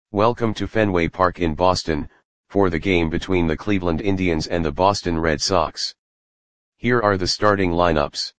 Welcome to Fenway Park in Boston, for the game between the Cleveland Indians and the Boston Red Sox. Here are the starting lineups.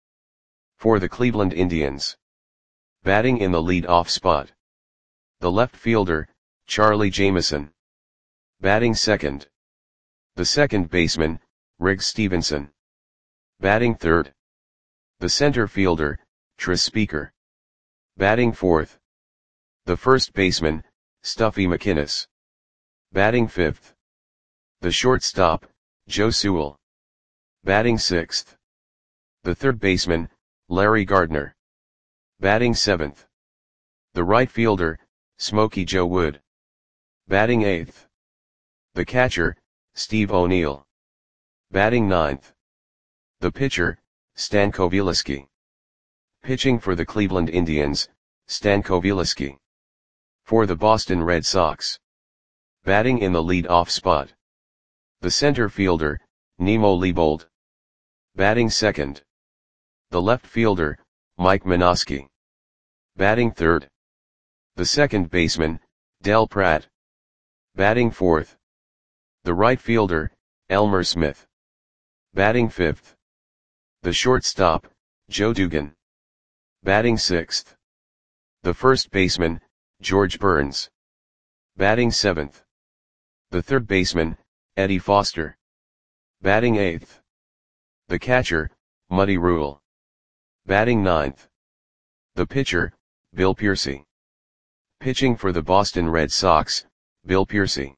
For the Cleveland Indians. Batting in the lead-off spot. The left fielder, Charlie Jameson. Batting second. The second baseman, Riggs Stephenson. Batting third. The center fielder, Tris Speaker. Batting fourth. The first baseman, Stuffy McInnis. Batting fifth. The shortstop, Joe Sewell. Batting sixth. The third baseman, Larry Gardner. Batting seventh. The right fielder, Smokey Joe Wood. Batting eighth. The catcher, Steve O'Neill. Batting ninth. The pitcher, Stan Coveleski. Pitching for the Cleveland Indians, Stan Coveleski. For the Boston Red Sox. Batting in the lead-off spot. The center fielder, Nemo Leibold. Batting second. The left fielder, Mike Minosky. Batting third. The second baseman, Del Pratt. Batting fourth. The right fielder, Elmer Smith. Batting fifth. The shortstop, Joe Dugan. Batting sixth. The first baseman, George Burns. Batting seventh. The third baseman, Eddie Foster. Batting eighth. The catcher, Muddy Rule. Batting ninth. The pitcher, Bill Piercy. Pitching for the Boston Red Sox, Bill Piercy.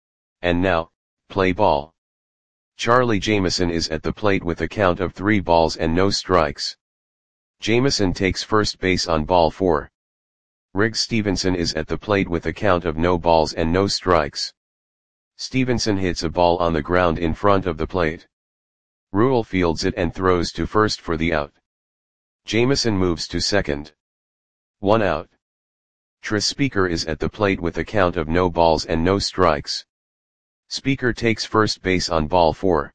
And now, play ball. Charlie Jameson is at the plate with a count of 3 balls and no strikes. Jameson takes first base on ball 4. Riggs Stephenson is at the plate with a count of no balls and no strikes. Stephenson hits a ball on the ground in front of the plate. Rule fields it and throws to first for the out. Jameson moves to second. 1 out. Tris Speaker is at the plate with a count of no balls and no strikes. Speaker takes first base on ball 4.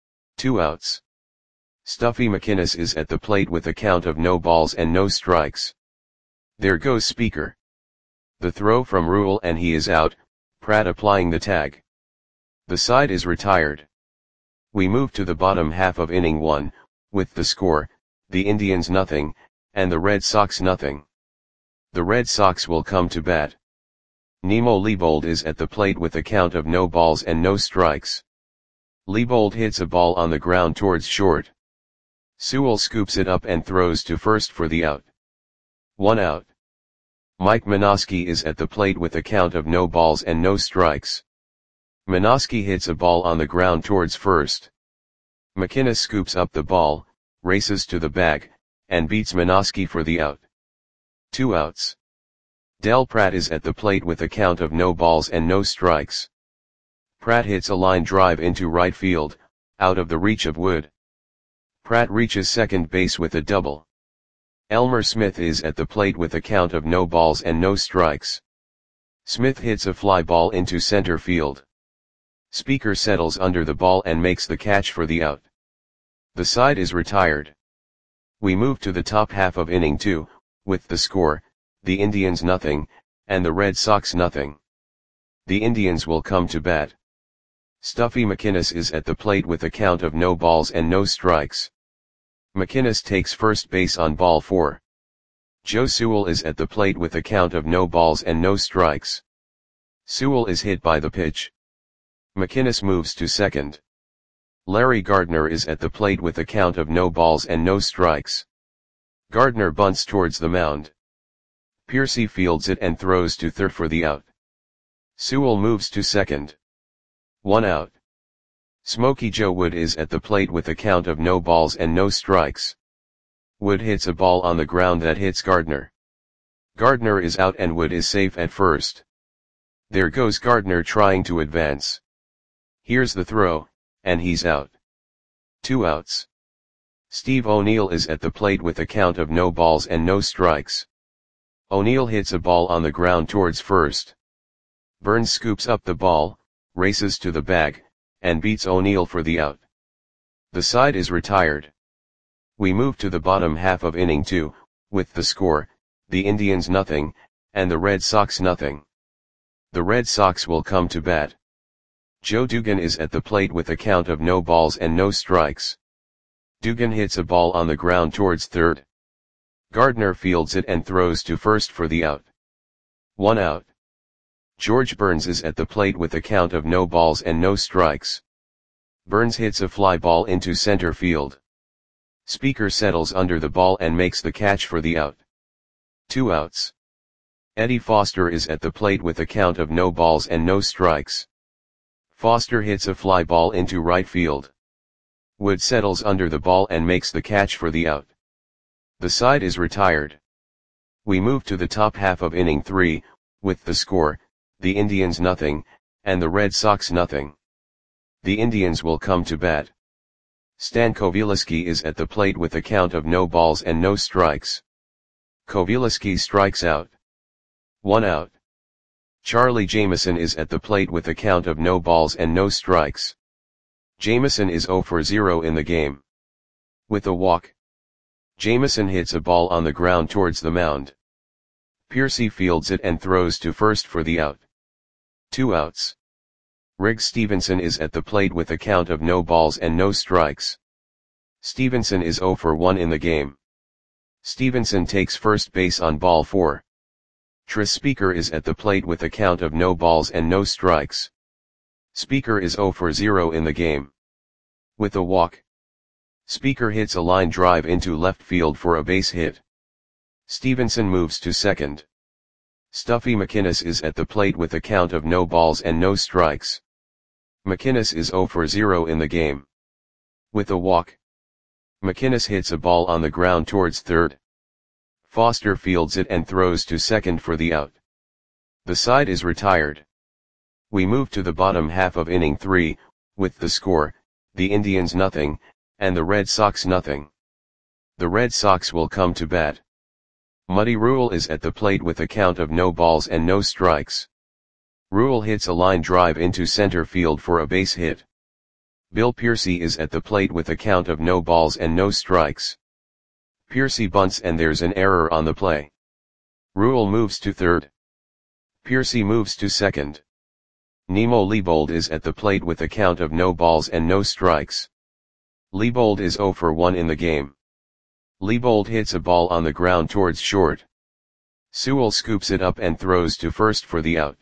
2 outs. Stuffy McInnis is at the plate with a count of no balls and no strikes. There goes Speaker. The throw from Rule and he is out, Pratt applying the tag. The side is retired. We move to the bottom half of inning 1, with the score, the Indians nothing, and the Red Sox nothing. The Red Sox will come to bat. Nemo Leibold is at the plate with a count of no balls and no strikes. Leibold hits a ball on the ground towards short. Sewell scoops it up and throws to first for the out. 1 out. Mike Minosky is at the plate with a count of no balls and no strikes. Minosky hits a ball on the ground towards first. McInnis scoops up the ball, races to the bag, and beats Minosky for the out. 2 outs. Del Pratt is at the plate with a count of no balls and no strikes. Pratt hits a line drive into right field, out of the reach of Wood. Pratt reaches second base with a double. Elmer Smith is at the plate with a count of no balls and no strikes. Smith hits a fly ball into center field. Speaker settles under the ball and makes the catch for the out. The side is retired. We move to the top half of inning 2, with the score, the Indians nothing, and the Red Sox nothing. The Indians will come to bat. Stuffy McInnis is at the plate with a count of no balls and no strikes. McInnis takes first base on ball 4. Joe Sewell is at the plate with a count of no balls and no strikes. Sewell is hit by the pitch. McInnis moves to second. Larry Gardner is at the plate with a count of no balls and no strikes. Gardner bunts towards the mound. Piercy fields it and throws to third for the out. Sewell moves to second. 1 out. Smokey Joe Wood is at the plate with a count of no balls and no strikes. Wood hits a ball on the ground that hits Gardner. Gardner is out and Wood is safe at first. There goes Gardner trying to advance. Here's the throw, and he's out. 2 outs. Steve O'Neill is at the plate with a count of no balls and no strikes. O'Neill hits a ball on the ground towards first. Burns scoops up the ball, races to the bag, and beats O'Neill for the out. The side is retired. We move to the bottom half of inning 2, with the score, the Indians nothing, and the Red Sox nothing. The Red Sox will come to bat. Joe Dugan is at the plate with a count of no balls and no strikes. Dugan hits a ball on the ground towards third. Gardner fields it and throws to first for the out. 1 out. George Burns is at the plate with a count of no balls and no strikes. Burns hits a fly ball into center field. Speaker settles under the ball and makes the catch for the out. 2 outs. Eddie Foster is at the plate with a count of no balls and no strikes. Foster hits a fly ball into right field. Wood settles under the ball and makes the catch for the out. The side is retired. We move to the top half of inning 3, with the score, the Indians nothing, and the Red Sox nothing. The Indians will come to bat. Stan Coveleski is at the plate with a count of no balls and no strikes. Coveleski strikes out. 1 out. Charlie Jameson is at the plate with a count of no balls and no strikes. Jameson is 0 for 0 in the game. With a walk. Jameson hits a ball on the ground towards the mound. Piercy fields it and throws to first for the out. 2 outs. Riggs Stevenson is at the plate with a count of no balls and no strikes. Stevenson is 0 for 1 in the game. Stevenson takes first base on ball 4. Tris Speaker is at the plate with a count of no balls and no strikes. Speaker is 0 for 0 in the game. With a walk. Speaker hits a line drive into left field for a base hit. Stevenson moves to second. Stuffy McInnes is at the plate with a count of no balls and no strikes. McInnes is 0 for 0 in the game. With a walk. McInnes hits a ball on the ground towards third. Foster fields it and throws to second for the out. The side is retired. We move to the bottom half of inning 3, with the score, the Indians nothing, and the Red Sox nothing. The Red Sox will come to bat. Muddy Rule is at the plate with a count of no balls and no strikes. Rule hits a line drive into center field for a base hit. Bill Piercy is at the plate with a count of no balls and no strikes. Piercy bunts and there's an error on the play. Rule moves to third. Piercy moves to second. Nemo Leibold is at the plate with a count of no balls and no strikes. Leibold is 0 for 1 in the game. Leibold hits a ball on the ground towards short. Sewell scoops it up and throws to first for the out.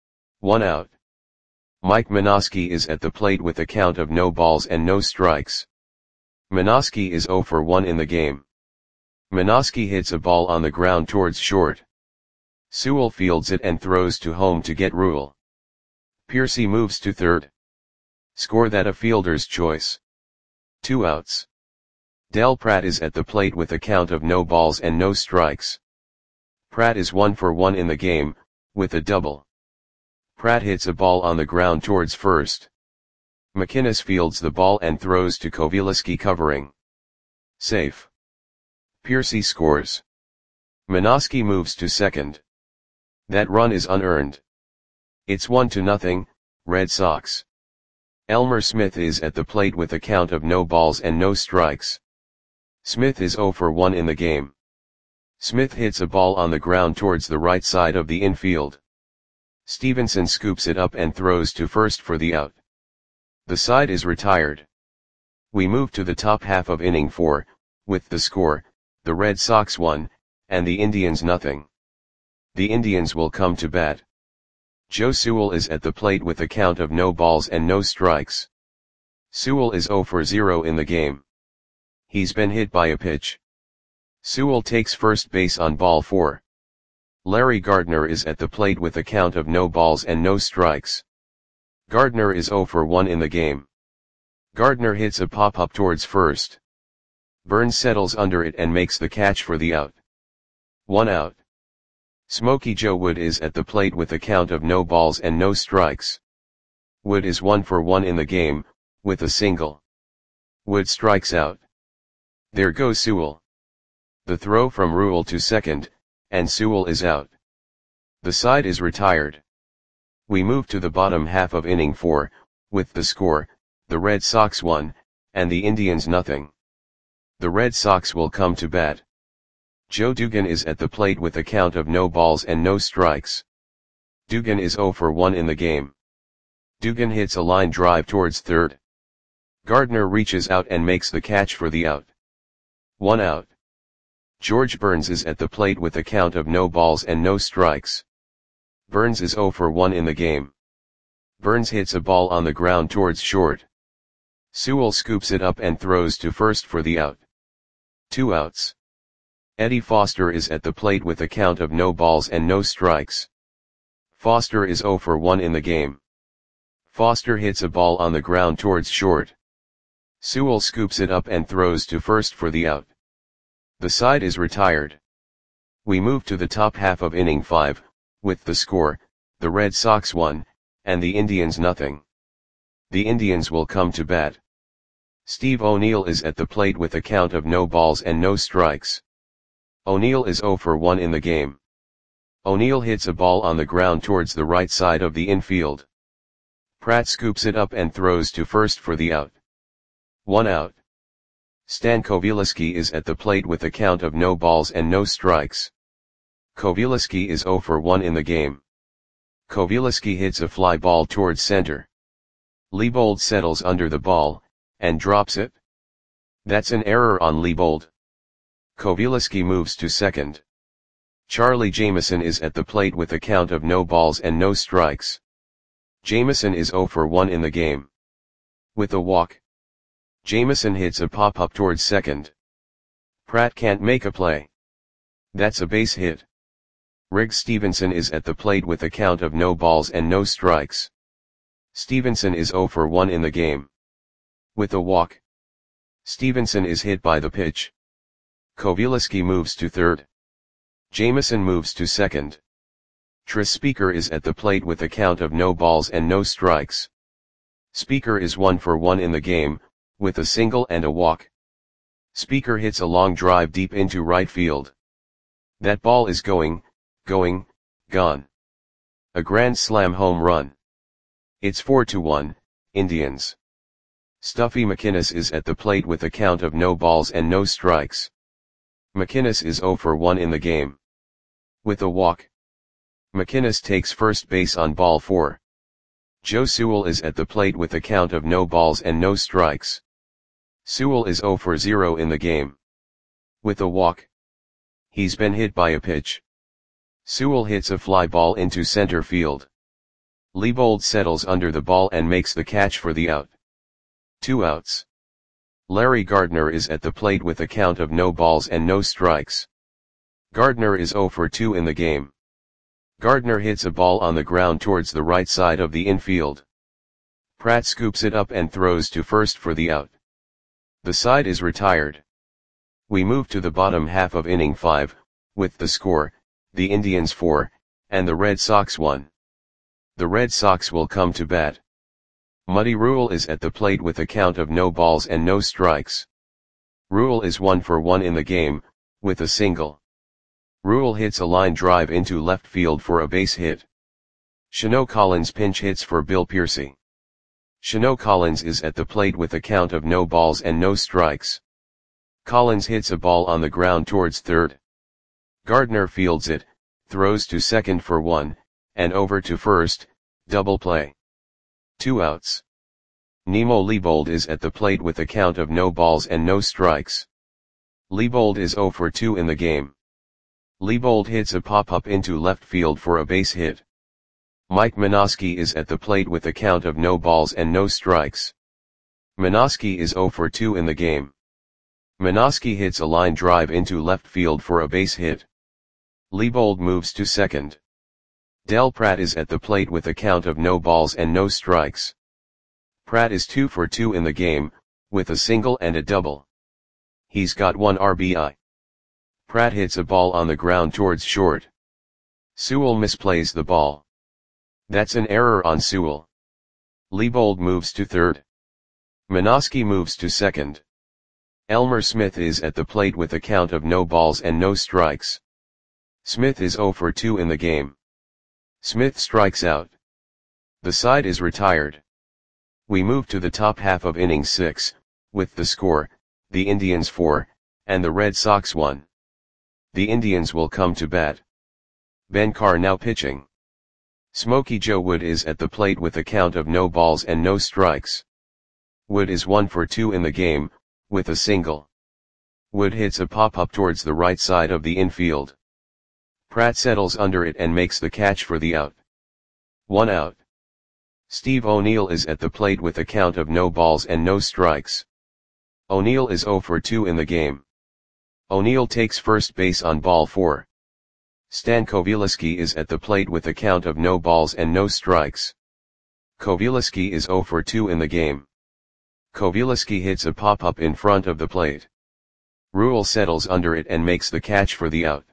1 out. Mike Minosky is at the plate with a count of no balls and no strikes. Minosky is 0 for 1 in the game. Minosky hits a ball on the ground towards short. Sewell fields it and throws to home to get Rule. Piercy moves to third. Score that a fielder's choice. 2 outs. Del Pratt is at the plate with a count of no balls and no strikes. Pratt is 1 for 1 in the game, with a double. Pratt hits a ball on the ground towards first. McInnes fields the ball and throws to Coveleski covering. Safe. Piercy scores. Minosky moves to second. That run is unearned. It's 1-0, Red Sox. Elmer Smith is at the plate with a count of no balls and no strikes. Smith is 0 for 1 in the game. Smith hits a ball on the ground towards the right side of the infield. Stevenson scoops it up and throws to first for the out. The side is retired. We move to the top half of inning 4, with the score, the Red Sox 1, and the Indians nothing. The Indians will come to bat. Joe Sewell is at the plate with a count of no balls and no strikes. Sewell is 0 for 0 in the game. He's been hit by a pitch. Sewell takes first base on ball 4. Larry Gardner is at the plate with a count of no balls and no strikes. Gardner is 0 for 1 in the game. Gardner hits a pop-up towards first. Burns settles under it and makes the catch for the out. 1 out. Smokey Joe Wood is at the plate with a count of no balls and no strikes. Wood is 1 for 1 in the game, with a single. Wood strikes out. There goes Sewell. The throw from Rule to second, and Sewell is out. The side is retired. We move to the bottom half of inning 4, with the score, the Red Sox 1, and the Indians nothing. The Red Sox will come to bat. Joe Dugan is at the plate with a count of no balls and no strikes. Dugan is 0 for 1 in the game. Dugan hits a line drive towards third. Gardner reaches out and makes the catch for the out. 1 out. George Burns is at the plate with a count of no balls and no strikes. Burns is 0 for 1 in the game. Burns hits a ball on the ground towards short. Sewell scoops it up and throws to first for the out. 2 outs. Eddie Foster is at the plate with a count of no balls and no strikes. Foster is 0 for 1 in the game. Foster hits a ball on the ground towards short. Sewell scoops it up and throws to first for the out. The side is retired. We move to the top half of inning 5, with the score, the Red Sox 1, and the Indians nothing. The Indians will come to bat. Steve O'Neill is at the plate with a count of no balls and no strikes. O'Neill is 0 for 1 in the game. O'Neill hits a ball on the ground towards the right side of the infield. Pratt scoops it up and throws to first for the out. 1 out. Stan Kowielski is at the plate with a count of no balls and no strikes. Kowielski is 0 for 1 in the game. Kowielski hits a fly ball towards center. Leibold settles under the ball, and drops it. That's an error on Leibold. Kowielski moves to second. Charlie Jameson is at the plate with a count of no balls and no strikes. Jameson is 0 for 1 in the game. With a walk. Jameson hits a pop-up towards second. Pratt can't make a play. That's a base hit. Riggs Stevenson is at the plate with a count of no balls and no strikes. Stevenson is 0 for 1 in the game. With a walk. Stevenson is hit by the pitch. Kowielski moves to third. Jameson moves to second. Tris Speaker is at the plate with a count of no balls and no strikes. Speaker is 1 for 1 in the game, with a single and a walk. Speaker hits a long drive deep into right field. That ball is gone. A grand slam home run. It's 4-1, Indians. Stuffy McInnis is at the plate with a count of no balls and no strikes. McInnis is 0 for 1 in the game. With a walk. McInnis takes first base on ball 4. Joe Sewell is at the plate with a count of no balls and no strikes. Sewell is 0 for 0 in the game. With a walk. He's been hit by a pitch. Sewell hits a fly ball into center field. Leibold settles under the ball and makes the catch for the out. 2 outs. Larry Gardner is at the plate with a count of no balls and no strikes. Gardner is 0 for 2 in the game. Gardner hits a ball on the ground towards the right side of the infield. Pratt scoops it up and throws to first for the out. The side is retired. We move to the bottom half of inning 5, with the score, the Indians 4, and the Red Sox 1. The Red Sox will come to bat. Muddy Rule is at the plate with a count of no balls and no strikes. Rule is 1 for 1 in the game, with a single. Rule hits a line drive into left field for a base hit. Shano Collins pinch hits for Bill Piercy. Shano Collins is at the plate with a count of no balls and no strikes. Collins hits a ball on the ground towards third. Gardner fields it, throws to second for 1, and over to first, double play. 2 outs. Nemo Leibold is at the plate with a count of no balls and no strikes. Leibold is 0 for 2 in the game. Leibold hits a pop-up into left field for a base hit. Mike Minosky is at the plate with a count of no balls and no strikes. Minosky is 0 for 2 in the game. Minosky hits a line drive into left field for a base hit. Leibold moves to second. Del Pratt is at the plate with a count of no balls and no strikes. Pratt is 2 for 2 in the game, with a single and a double. He's got 1 RBI. Pratt hits a ball on the ground towards short. Sewell misplays the ball. That's an error on Sewell. Leibold moves to third. Minosky moves to second. Elmer Smith is at the plate with a count of no balls and no strikes. Smith is 0 for 2 in the game. Smith strikes out. The side is retired. We move to the top half of inning 6, with the score, the Indians 4, and the Red Sox 1. The Indians will come to bat. Ben Carr now pitching. Smokey Joe Wood is at the plate with a count of no balls and no strikes. Wood is 1 for 2 in the game, with a single. Wood hits a pop-up towards the right side of the infield. Pratt settles under it and makes the catch for the out. 1 out. Steve O'Neill is at the plate with a count of no balls and no strikes. O'Neill is 0 for 2 in the game. O'Neill takes first base on ball 4. Stan Coveleski is at the plate with a count of no balls and no strikes. Coveleski is 0 for 2 in the game. Coveleski hits a pop-up in front of the plate. Rule settles under it and makes the catch for the out.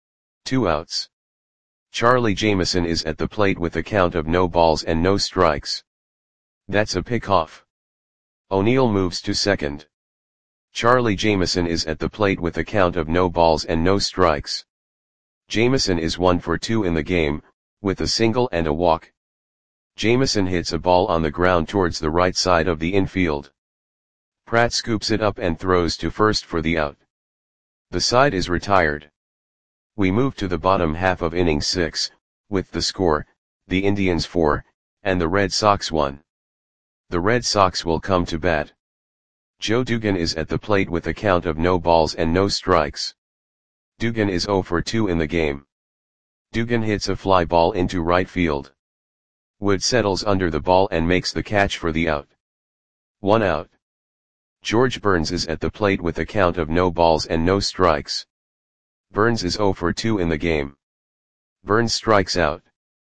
2 outs. Charlie Jameson is at the plate with a count of no balls and no strikes. That's a pick-off. O'Neill moves to second. Charlie Jameson is at the plate with a count of no balls and no strikes. Jameson is 1 for 2 in the game, with a single and a walk. Jameson hits a ball on the ground towards the right side of the infield. Pratt scoops it up and throws to first for the out. The side is retired. We move to the bottom half of inning 6, with the score, the Indians 4, and the Red Sox 1. The Red Sox will come to bat. Joe Dugan is at the plate with a count of no balls and no strikes. Dugan is 0 for 2 in the game. Dugan hits a fly ball into right field. Wood settles under the ball and makes the catch for the out. 1 out. George Burns is at the plate with a count of no balls and no strikes. Burns is 0 for 2 in the game. Burns strikes out.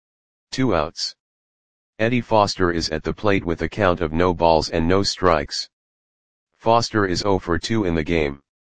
2 outs. Eddie Foster is at the plate with a count of no balls and no strikes. Foster is 0 for 2 in the game.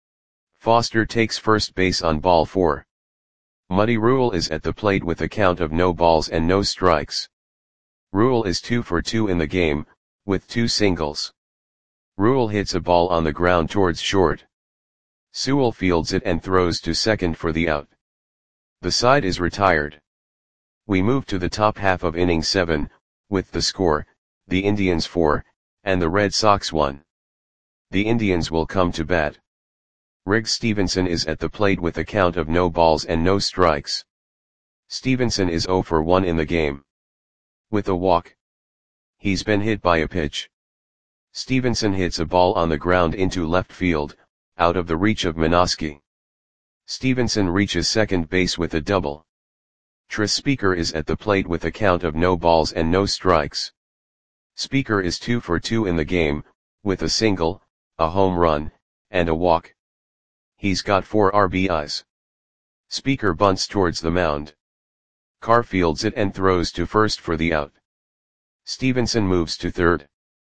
Foster takes first base on ball 4. Muddy Rule is at the plate with a count of no balls and no strikes. Rule is 2 for 2 in the game, with 2 singles. Rule hits a ball on the ground towards short. Sewell fields it and throws to second for the out. The side is retired. We move to the top half of inning 7, with the score, the Indians 4, and the Red Sox 1. The Indians will come to bat. Riggs Stevenson is at the plate with a count of no balls and no strikes. Stevenson is 0 for 1 in the game. With a walk. He's been hit by a pitch. Stevenson hits a ball on the ground into left field, out of the reach of Minosky. Stevenson reaches second base with a double. Tris Speaker is at the plate with a count of no balls and no strikes. Speaker is 2 for 2 in the game, with a single, a home run, and a walk. He's got 4 RBIs. Speaker bunts towards the mound. Carr fields it and throws to first for the out. Stevenson moves to third.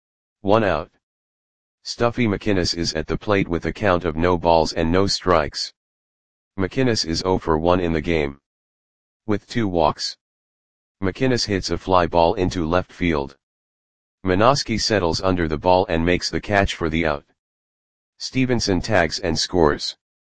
1 out. Stuffy McInnes is at the plate with a count of no balls and no strikes. McInnes is 0 for 1 in the game. With 2 walks. McInnes hits a fly ball into left field. Minosky settles under the ball and makes the catch for the out. Stevenson tags and scores.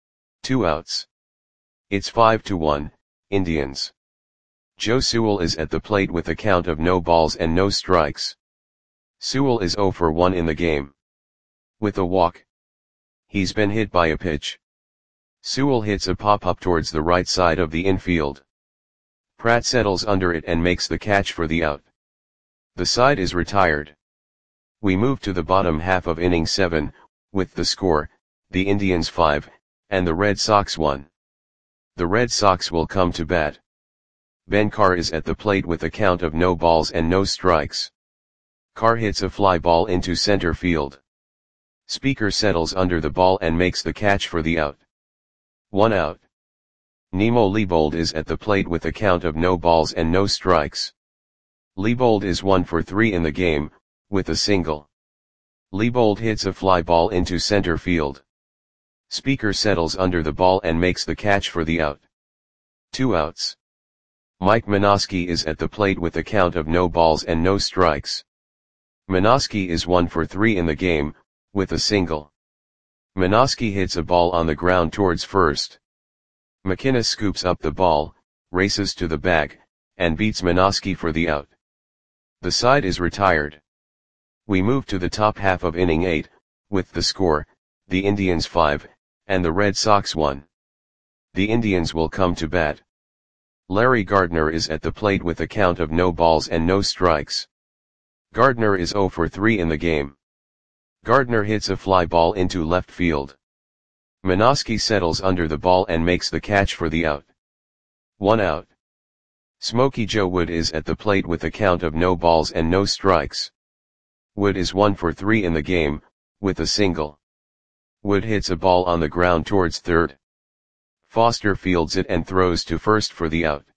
2 outs. It's 5-1, Indians. Joe Sewell is at the plate with a count of no balls and no strikes. Sewell is 0 for 1 in the game. With a walk. He's been hit by a pitch. Sewell hits a pop-up towards the right side of the infield. Pratt settles under it and makes the catch for the out. The side is retired. We move to the bottom half of inning 7, with the score, the Indians 5, and the Red Sox 1. The Red Sox will come to bat. Ben Carr is at the plate with a count of no balls and no strikes. Carr hits a fly ball into center field. Speaker settles under the ball and makes the catch for the out. 1 out. Nemo Leibold is at the plate with a count of no balls and no strikes. Leibold is 1 for 3 in the game, with a single. Leibold hits a fly ball into center field. Speaker settles under the ball and makes the catch for the out. 2 outs. Mike Minosky is at the plate with a count of no balls and no strikes. Minosky is 1 for 3 in the game, with a single. Minosky hits a ball on the ground towards first. McInnes scoops up the ball, races to the bag, and beats Minosky for the out. The side is retired. We move to the top half of inning 8, with the score, the Indians 5, and the Red Sox 1. The Indians will come to bat. Larry Gardner is at the plate with a count of no balls and no strikes. Gardner is 0 for 3 in the game. Gardner hits a fly ball into left field. Minosky settles under the ball and makes the catch for the out. 1 out. Smokey Joe Wood is at the plate with a count of no balls and no strikes. Wood is 1 for 3 in the game, with a single. Wood hits a ball on the ground towards third. Foster fields it and throws to first for the out.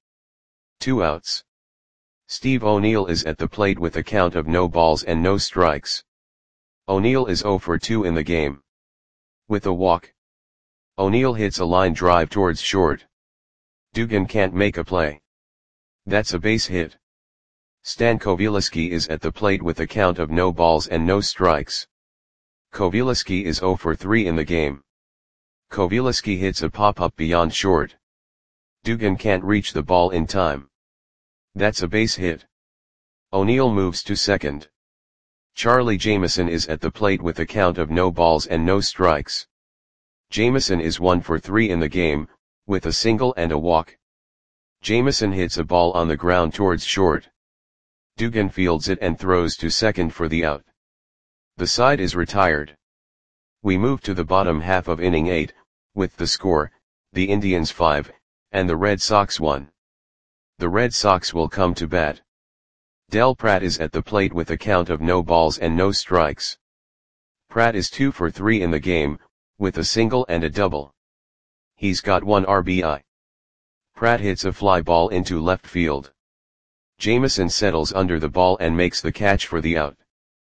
2 outs. Steve O'Neill is at the plate with a count of no balls and no strikes. O'Neill is 0 for 2 in the game. With a walk. O'Neill hits a line drive towards short. Dugan can't make a play. That's a base hit. Stan Kowieliski is at the plate with a count of no balls and no strikes. Kowieliski is 0 for 3 in the game. Kowieliski hits a pop-up beyond short. Dugan can't reach the ball in time. That's a base hit. O'Neill moves to second. Charlie Jameson is at the plate with a count of no balls and no strikes. Jameson is 1 for 3 in the game, with a single and a walk. Jameson hits a ball on the ground towards short. Dugan fields it and throws to second for the out. The side is retired. We move to the bottom half of inning 8, with the score, the Indians 5, and the Red Sox 1. The Red Sox will come to bat. Del Pratt is at the plate with a count of no balls and no strikes. Pratt is 2 for 3 in the game, with a single and a double. He's got 1 RBI. Pratt hits a fly ball into left field. Jameson settles under the ball and makes the catch for the out.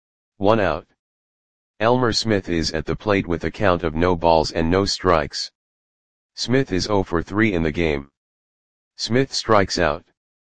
1 out. Elmer Smith is at the plate with a count of no balls and no strikes. Smith is 0 for 3 in the game. Smith strikes out.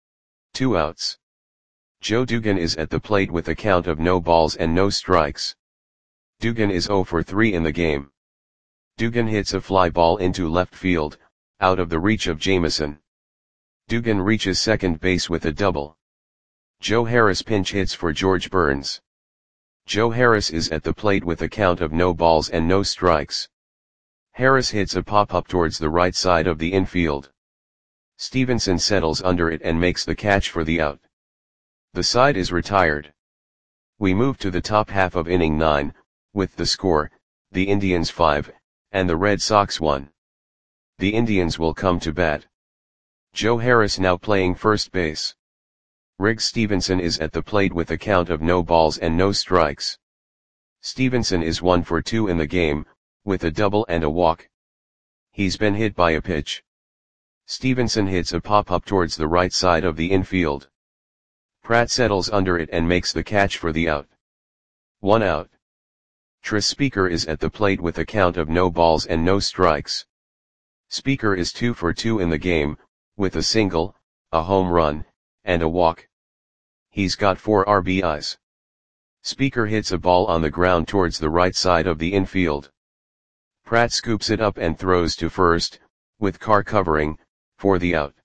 2 outs. Joe Dugan is at the plate with a count of no balls and no strikes. Dugan is 0 for 3 in the game. Dugan hits a fly ball into left field, out of the reach of Jameson. Dugan reaches second base with a double. Joe Harris pinch hits for George Burns. Joe Harris is at the plate with a count of no balls and no strikes. Harris hits a pop-up towards the right side of the infield. Stevenson settles under it and makes the catch for the out. The side is retired. We move to the top half of inning 9, with the score, the Indians 5, and the Red Sox 1. The Indians will come to bat. Joe Harris now playing first base. Riggs Stevenson is at the plate with a count of no balls and no strikes. Stevenson is 1 for 2 in the game, with a double and a walk. He's been hit by a pitch. Stevenson hits a pop-up towards the right side of the infield. Pratt settles under it and makes the catch for the out. 1 out. Tris Speaker is at the plate with a count of no balls and no strikes. Speaker is 2 for 2 in the game, with a single, a home run, and a walk. He's got 4 RBIs. Speaker hits a ball on the ground towards the right side of the infield. Pratt scoops it up and throws to first, with Carr covering, for the out.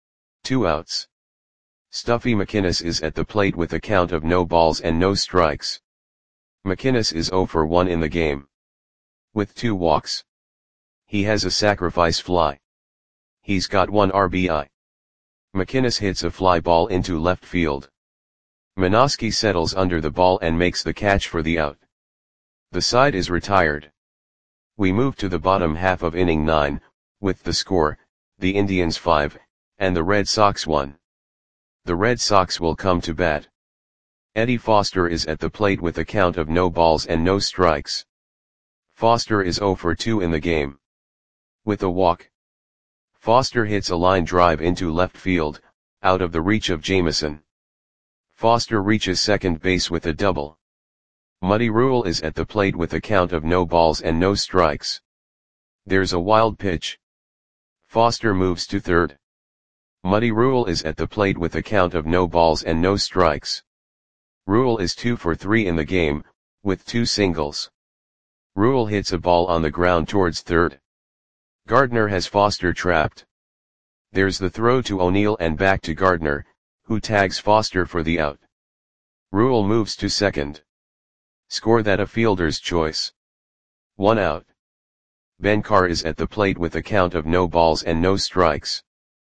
2 outs. Stuffy McInnes is at the plate with a count of no balls and no strikes. McInnes is 0 for 1 in the game. With 2 walks. He has a sacrifice fly. He's got 1 RBI. McInnes hits a fly ball into left field. Minosky settles under the ball and makes the catch for the out. The side is retired. We move to the bottom half of inning 9, with the score, the Indians 5, and the Red Sox 1. The Red Sox will come to bat. Eddie Foster is at the plate with a count of no balls and no strikes. Foster is 0 for 2 in the game. With a walk. Foster hits a line drive into left field, out of the reach of Jameson. Foster reaches second base with a double. Muddy Rule is at the plate with a count of no balls and no strikes. There's a wild pitch. Foster moves to third. Muddy Rule is at the plate with a count of no balls and no strikes. Rule is 2 for 3 in the game, with 2 singles. Rule hits a ball on the ground towards third. Gardner has Foster trapped. There's the throw to O'Neill and back to Gardner, who tags Foster for the out. Rule moves to second. Score that a fielder's choice. 1 out. Ben Carr is at the plate with a count of no balls and no strikes.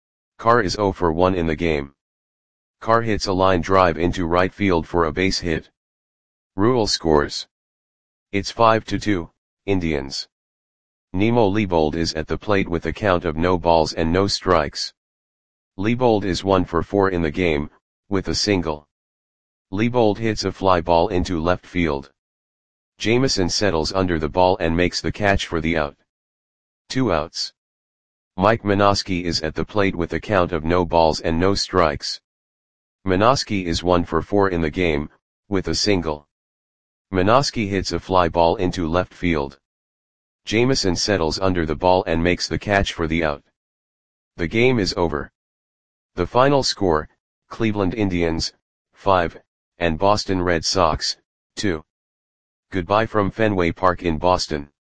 Carr is 0 for 1 in the game. Carr hits a line drive into right field for a base hit. Rule scores. It's 5-2, Indians. Nemo Leibold is at the plate with a count of no balls and no strikes. Leibold is 1 for 4 in the game, with a single. Leibold hits a fly ball into left field. Jameson settles under the ball and makes the catch for the out. 2 outs. Mike Minosky is at the plate with a count of no balls and no strikes. Minosky is 1 for 4 in the game, with a single. Minosky hits a fly ball into left field. Jameson settles under the ball and makes the catch for the out. The game is over. The final score, Cleveland Indians, 5, and Boston Red Sox, 2. Goodbye from Fenway Park in Boston.